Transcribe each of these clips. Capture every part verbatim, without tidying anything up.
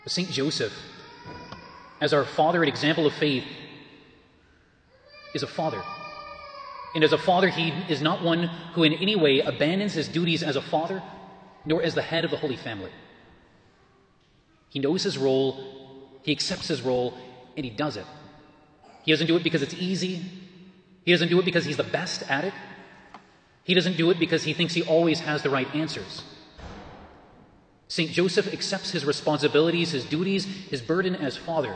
Saint Joseph, as our father and example of faith, is a father. And as a father, he is not one who in any way abandons his duties as a father, nor as the head of the Holy Family. He knows his role, he accepts his role, and he does it. He doesn't do it because it's easy. He doesn't do it because he's the best at it. He doesn't do it because he thinks he always has the right answers. Saint Joseph accepts his responsibilities, his duties, his burden as father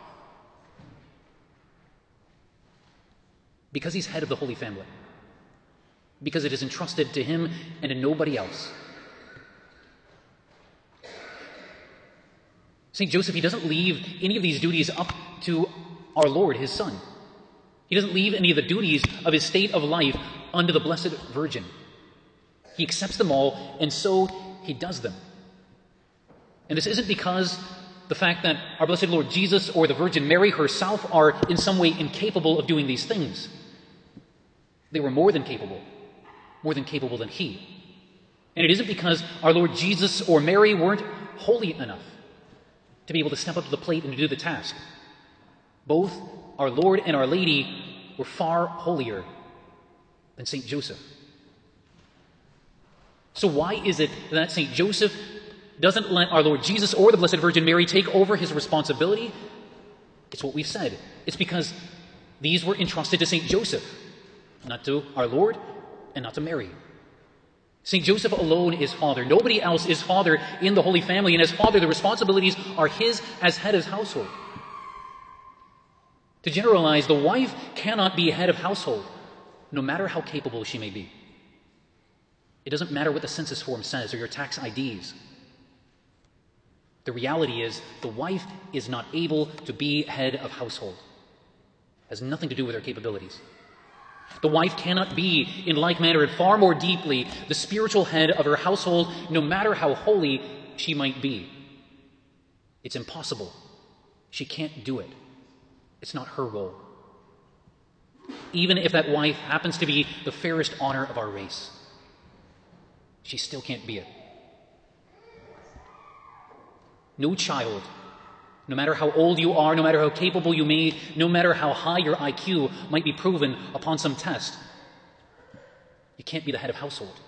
because he's head of the Holy Family, because it is entrusted to him and to nobody else. Saint Joseph, he doesn't leave any of these duties up to our Lord, his Son. He doesn't leave any of the duties of his state of life unto the Blessed Virgin. He accepts them all, and so he does them. And this isn't because the fact that our blessed Lord Jesus or the Virgin Mary herself are in some way incapable of doing these things. They were more than capable, more than capable than he. And it isn't because our Lord Jesus or Mary weren't holy enough to be able to step up to the plate and to do the task. Both our Lord and Our Lady were far holier than Saint Joseph. So why is it that Saint Joseph doesn't let our Lord Jesus or the Blessed Virgin Mary take over his responsibility? It's what we've said. It's because these were entrusted to Saint Joseph, not to our Lord and not to Mary. Saint Joseph alone is father. Nobody else is father in the Holy Family, and as father, the responsibilities are his as head of household. To generalize, the wife cannot be head of household, no matter how capable she may be. It doesn't matter what the census form says or your tax I Ds. The reality is the wife is not able to be head of household. It has nothing to do with her capabilities. The wife cannot be, in like manner and far more deeply, the spiritual head of her household, no matter how holy she might be. It's impossible. She can't do it. It's not her role. Even if that wife happens to be the fairest honor of our race, she still can't be it. No child, no matter how old you are, no matter how capable you may, no matter how high your I Q might be proven upon some test, you can't be the head of household.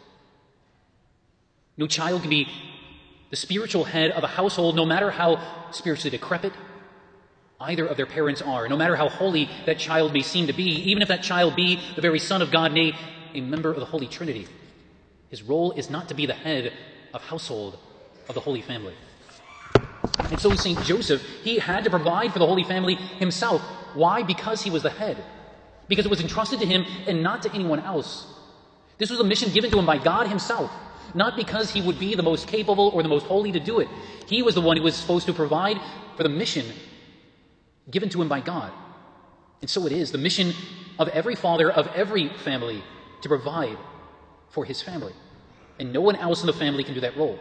No child can be the spiritual head of a household, no matter how spiritually decrepit either of their parents are, no matter how holy that child may seem to be, even if that child be the very Son of God, nay, a member of the Holy Trinity. His role is not to be the head of household of the Holy Family. And so Saint Joseph, he had to provide for the Holy Family himself. Why? Because he was the head. Because it was entrusted to him and not to anyone else. This was a mission given to him by God himself, not because he would be the most capable or the most holy to do it. He was the one who was supposed to provide for the mission given to him by God. And so it is the mission of every father of every family to provide for his family. And no one else in the family can do that role.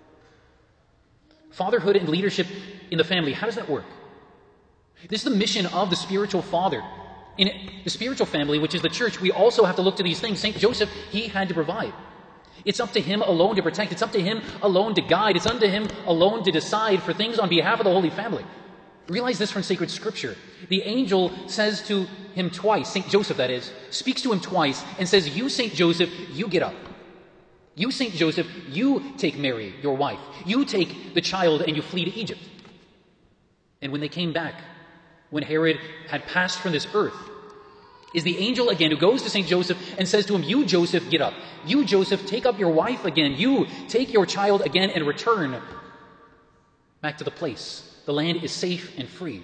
Fatherhood and leadership in the family, how does that work? This is the mission of the spiritual father. In the spiritual family, which is the church, we also have to look to these things. Saint Joseph, he had to provide. It's up to him alone to protect. It's up to him alone to guide. It's unto him alone to decide for things on behalf of the Holy Family. Realize this from sacred scripture. The angel says to him twice, Saint Joseph that is, speaks to him twice and says, you, Saint Joseph, you get up. You, Saint Joseph, you take Mary, your wife. You take the child and you flee to Egypt. And when they came back, when Herod had passed from this earth, is the angel again who goes to Saint Joseph and says to him, you, Joseph, get up. You, Joseph, take up your wife again. You take your child again and return back to the place. The land is safe and free.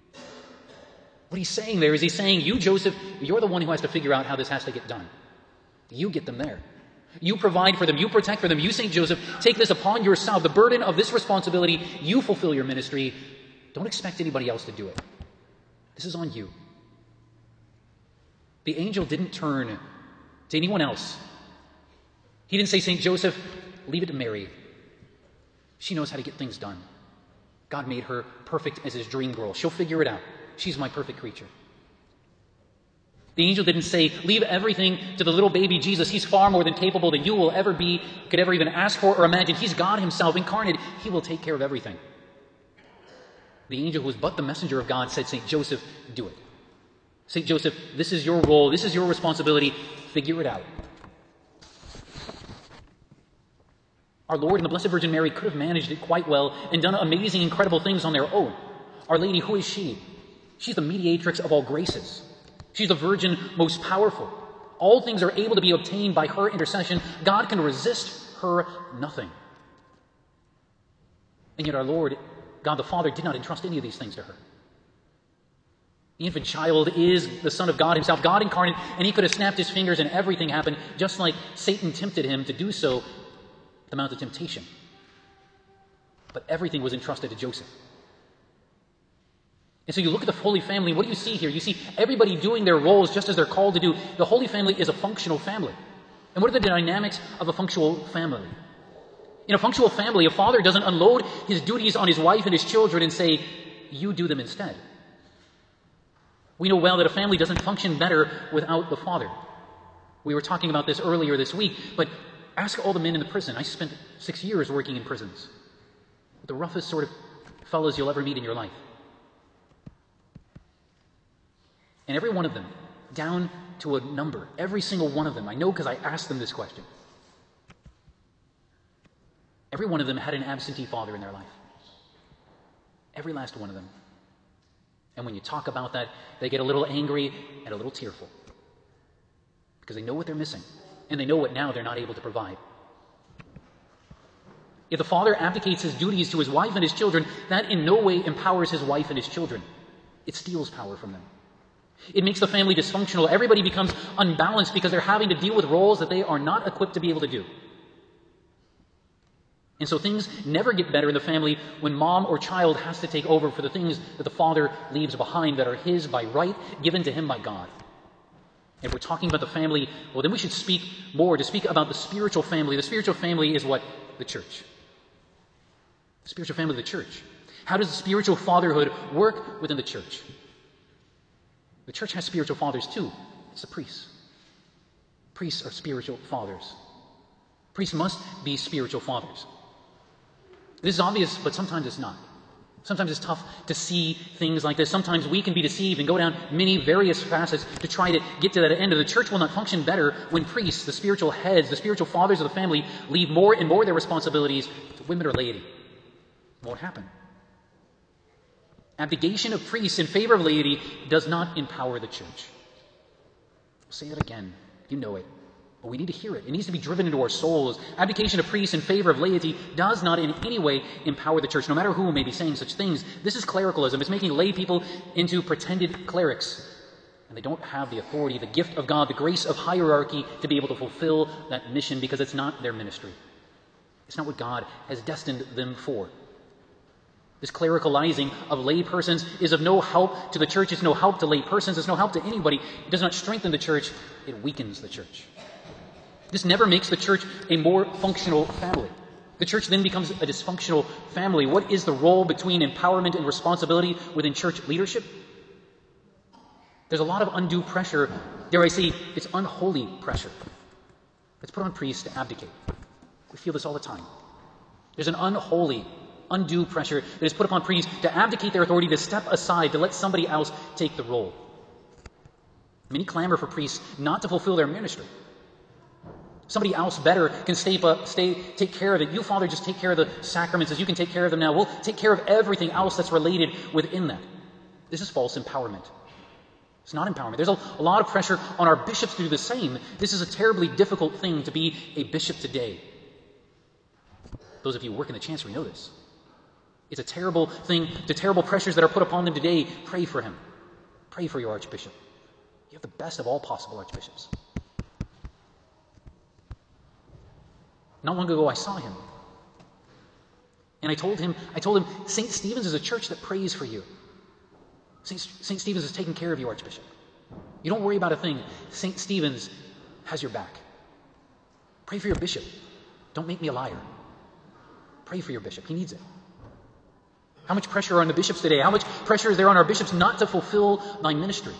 What he's saying there is he's saying, you, Joseph, you're the one who has to figure out how this has to get done. You get them there. You provide for them. You protect for them. You, Saint Joseph, take this upon yourself. The burden of this responsibility, you fulfill your ministry. Don't expect anybody else to do it. This is on you. The angel didn't turn to anyone else. He didn't say, Saint Joseph, leave it to Mary. She knows how to get things done. God made her perfect as his dream girl. She'll figure it out. She's my perfect creature. The angel didn't say, leave everything to the little baby Jesus. He's far more than capable than you will ever be, could ever even ask for or imagine. He's God himself incarnate. He will take care of everything. The angel who was but the messenger of God said, Saint Joseph, do it. Saint Joseph, this is your role, this is your responsibility, figure it out. Our Lord and the Blessed Virgin Mary could have managed it quite well and done amazing, incredible things on their own. Our Lady, who is she? She's the mediatrix of all graces. She's the Virgin most powerful. All things are able to be obtained by her intercession. God can resist her nothing. And yet our Lord, God the Father, did not entrust any of these things to her. The infant child is the Son of God himself, God incarnate, and he could have snapped his fingers and everything happened, just like Satan tempted him to do so at the Mount of Temptation. But everything was entrusted to Joseph. And so you look at the Holy Family, what do you see here? You see everybody doing their roles just as they're called to do. The Holy Family is a functional family. And what are the dynamics of a functional family? In a functional family, a father doesn't unload his duties on his wife and his children and say, you do them instead. We know well that a family doesn't function better without the father. We were talking about this earlier this week, but ask all the men in the prison. I spent six years working in prisons. The roughest sort of fellows you'll ever meet in your life. And every one of them, down to a number, every single one of them, I know because I asked them this question. Every one of them had an absentee father in their life. Every last one of them. And when you talk about that, they get a little angry and a little tearful. Because they know what they're missing. And they know what now they're not able to provide. If the father abdicates his duties to his wife and his children, that in no way empowers his wife and his children. It steals power from them. It makes the family dysfunctional. Everybody becomes unbalanced because they're having to deal with roles that they are not equipped to be able to do. And so things never get better in the family when mom or child has to take over for the things that the father leaves behind that are his by right, given to him by God. If we're talking about the family, well, then we should speak more to speak about the spiritual family. The spiritual family is what? The church. The spiritual family of the church. How does the spiritual fatherhood work within the church? The church has spiritual fathers too. It's the priests. Priests are spiritual fathers. Priests must be spiritual fathers. This is obvious, but sometimes it's not. Sometimes it's tough to see things like this. Sometimes we can be deceived and go down many various facets to try to get to that end. And the church will not function better when priests, the spiritual heads, the spiritual fathers of the family, leave more and more of their responsibilities to women or laity. It won't happen. Abdication of priests in favor of laity does not empower the church. I'll say that again. You know it. But we need to hear it. It needs to be driven into our souls. Abdication of priests in favor of laity does not in any way empower the church, no matter who may be saying such things. This is clericalism. It's making lay people into pretended clerics. And they don't have the authority, the gift of God, the grace of hierarchy to be able to fulfill that mission because it's not their ministry. It's not what God has destined them for. This clericalizing of lay persons is of no help to the church. It's no help to lay persons. It's no help to anybody. It does not strengthen the church. It weakens the church. This never makes the church a more functional family. The church then becomes a dysfunctional family. What is the role between empowerment and responsibility within church leadership? There's a lot of undue pressure. Dare I say, it's unholy pressure. It's put on priests to abdicate. We feel this all the time. There's an unholy, undue pressure that is put upon priests to abdicate their authority, to step aside, to let somebody else take the role. Many clamor for priests not to fulfill their ministry. Somebody else better can stay, stay, take care of it. You, Father, just take care of the sacraments as you can take care of them now. We'll take care of everything else that's related within that. This is false empowerment. It's not empowerment. There's a, a lot of pressure on our bishops to do the same. This is a terribly difficult thing to be a bishop today. Those of you who work in the chancery know this. It's a terrible thing, the terrible pressures that are put upon them today. Pray for him. Pray for your archbishop. You have the best of all possible archbishops. Not long ago, I saw him. And I told him, I told him, Saint Stephen's is a church that prays for you. Saint Saint Stephen's is taking care of you, Archbishop. You don't worry about a thing. Saint Stephen's has your back. Pray for your bishop. Don't make me a liar. Pray for your bishop. He needs it. How much pressure are on the bishops today? How much pressure is there on our bishops not to fulfill thy ministry?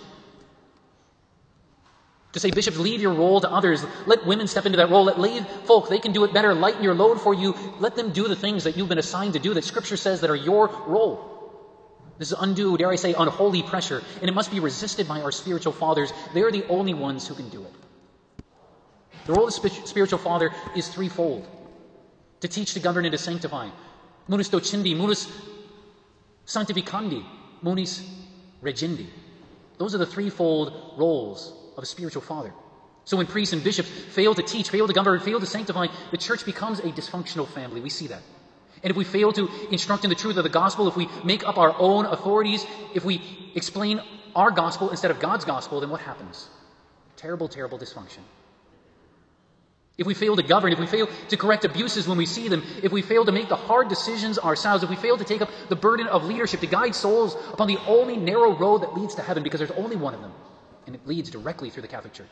To say, bishops, leave your role to others. Let women step into that role. Let lay folk, they can do it better. Lighten your load for you. Let them do the things that you've been assigned to do that Scripture says that are your role. This is undue, dare I say, unholy pressure, and it must be resisted by our spiritual fathers. They're the only ones who can do it. The role of the spiritual father is threefold: to teach, to govern, and to sanctify. Munus docindi, munus sanctificandi, munus regindi. Those are the threefold roles of a spiritual father. So when priests and bishops fail to teach, fail to govern, fail to sanctify, the church becomes a dysfunctional family. We see that. And if we fail to instruct in the truth of the gospel, if we make up our own authorities, if we explain our gospel instead of God's gospel, then what happens? Terrible, terrible dysfunction. If we fail to govern, if we fail to correct abuses when we see them, if we fail to make the hard decisions ourselves, if we fail to take up the burden of leadership to guide souls upon the only narrow road that leads to heaven, because there's only one of them, and it leads directly through the Catholic Church.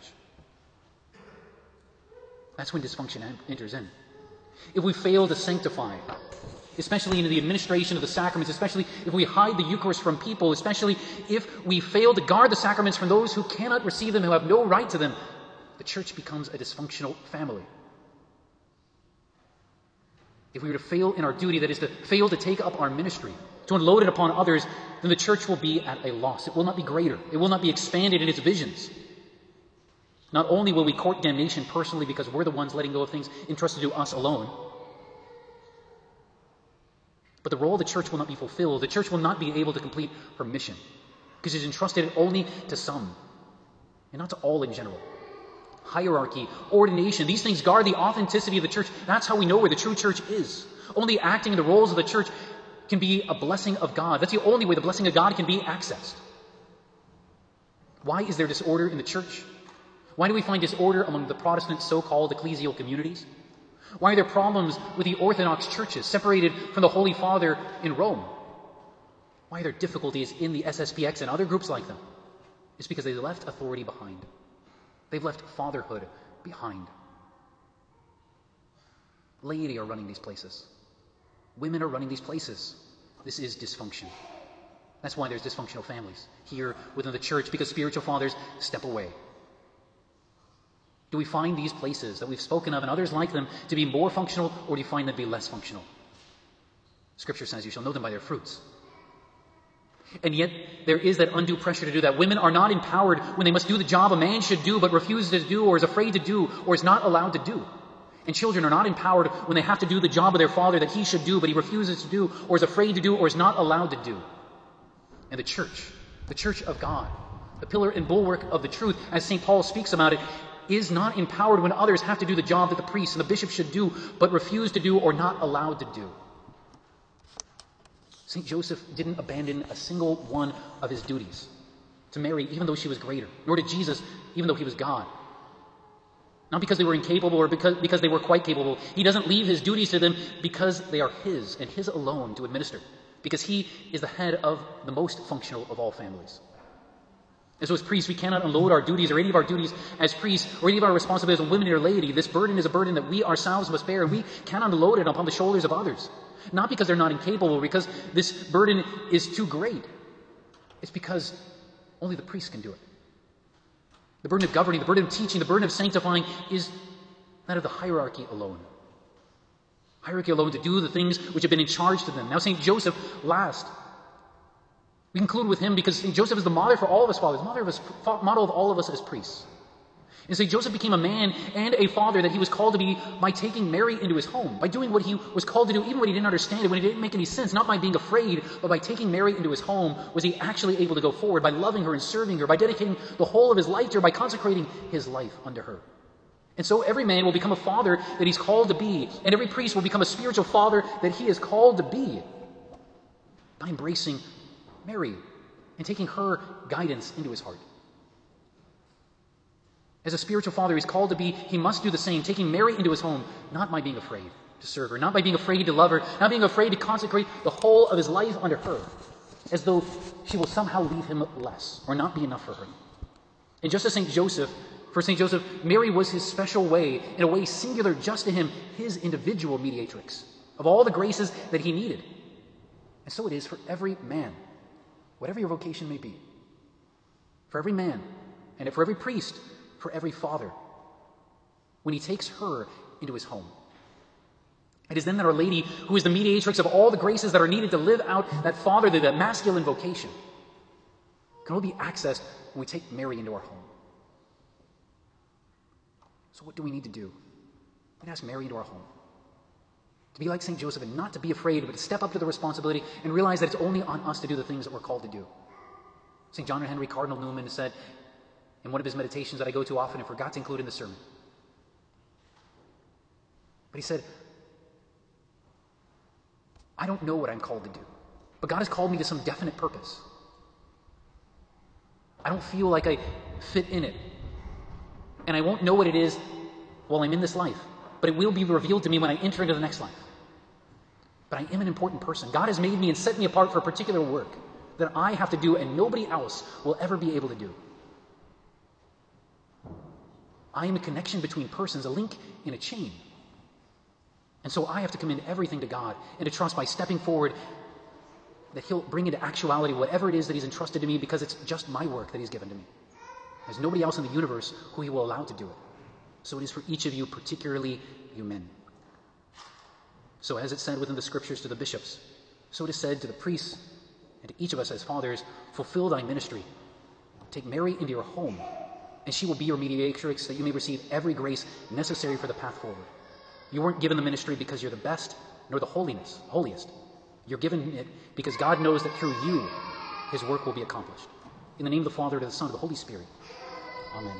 That's when dysfunction enters in. If we fail to sanctify, especially in the administration of the sacraments, especially if we hide the Eucharist from people, especially if we fail to guard the sacraments from those who cannot receive them, who have no right to them, the church becomes a dysfunctional family. If we were to fail in our duty, that is to fail to take up our ministry, to unload it upon others, then the church will be at a loss. It will not be greater. It will not be expanded in its visions. Not only will we court damnation personally because we're the ones letting go of things entrusted to us alone, but the role of the church will not be fulfilled. The church will not be able to complete her mission because it's entrusted only to some and not to all in general. Hierarchy, ordination, these things guard the authenticity of the church. That's how we know where the true church is. Only acting in the roles of the church can be a blessing of God. That's the only way the blessing of God can be accessed. Why is there disorder in the church? Why do we find disorder among the Protestant so-called ecclesial communities? Why are there problems with the Orthodox churches separated from the Holy Father in Rome? Why are there difficulties in the S S P X and other groups like them? It's because they left authority behind. They've left fatherhood behind. Laity are running these places. Women are running these places. This is dysfunction. That's why there's dysfunctional families here within the church, because spiritual fathers step away. Do we find these places that we've spoken of and others like them to be more functional, or do you find them to be less functional? Scripture says you shall know them by their fruits. And yet there is that undue pressure to do that. Women are not empowered when they must do the job a man should do but refuses to do, or is afraid to do, or is not allowed to do. And children are not empowered when they have to do the job of their father that he should do but he refuses to do, or is afraid to do, or is not allowed to do. And the church, the church of God, the pillar and bulwark of the truth, as Saint Paul speaks about it, is not empowered when others have to do the job that the priests and the bishops should do but refuse to do or not allowed to do. Saint Joseph didn't abandon a single one of his duties to Mary, even though she was greater, nor did Jesus, even though he was God. Not because they were incapable or because, because they were quite capable. He doesn't leave his duties to them because they are his and his alone to administer, because he is the head of the most functional of all families. And so as priests, we cannot unload our duties or any of our duties as priests or any of our responsibilities on women or laity. This burden is a burden that we ourselves must bear, and we cannot unload it upon the shoulders of others. Not because they're not incapable, because this burden is too great. It's because only the priest can do it. The burden of governing, the burden of teaching, the burden of sanctifying is that of the hierarchy alone. Hierarchy alone to do the things which have been in charge to them. Now Saint Joseph, last. We conclude with him because Saint Joseph is the model for all of us fathers, model of, us, model of all of us as priests. And Saint Joseph became a man and a father that he was called to be by taking Mary into his home, by doing what he was called to do, even when he didn't understand it, when it didn't make any sense, not by being afraid, but by taking Mary into his home, was he actually able to go forward by loving her and serving her, by dedicating the whole of his life to her, by consecrating his life unto her. And so every man will become a father that he's called to be, and every priest will become a spiritual father that he is called to be by embracing Mary and taking her guidance into his heart. As a spiritual father he's called to be, he must do the same, taking Mary into his home, not by being afraid to serve her, not by being afraid to love her, not being afraid to consecrate the whole of his life unto her, as though she will somehow leave him less or not be enough for her. And just as Saint Joseph, for Saint Joseph, Mary was his special way, in a way singular just to him, his individual mediatrix of all the graces that he needed. And so it is for every man, whatever your vocation may be, for every man, and for every priest, for every father, when he takes her into his home. It is then that Our Lady, who is the mediatrix of all the graces that are needed to live out that fatherly, that masculine vocation, can only be accessed when we take Mary into our home. So what do we need to do? We need to ask Mary into our home. To be like Saint Joseph and not to be afraid, but to step up to the responsibility and realize that it's only on us to do the things that we're called to do. Saint John Henry Cardinal Newman said in one of his meditations that I go to often and forgot to include in the sermon. But he said, I don't know what I'm called to do, but God has called me to some definite purpose. I don't feel like I fit in it. And I won't know what it is while I'm in this life, but it will be revealed to me when I enter into the next life. But I am an important person. God has made me and set me apart for a particular work that I have to do and nobody else will ever be able to do. I am a connection between persons, a link in a chain. And so I have to commend everything to God and to trust by stepping forward that He'll bring into actuality whatever it is that He's entrusted to me, because it's just my work that He's given to me. There's nobody else in the universe who He will allow to do it. So it is for each of you, particularly you men. So as it said within the scriptures to the bishops, so it is said to the priests and to each of us as fathers, fulfill thy ministry. Take Mary into your home, and she will be your mediatrix, that you may receive every grace necessary for the path forward. You weren't given the ministry because you're the best, nor the holiness, holiest. You're given it because God knows that through you, His work will be accomplished. In the name of the Father, to the Son, to the Holy Spirit.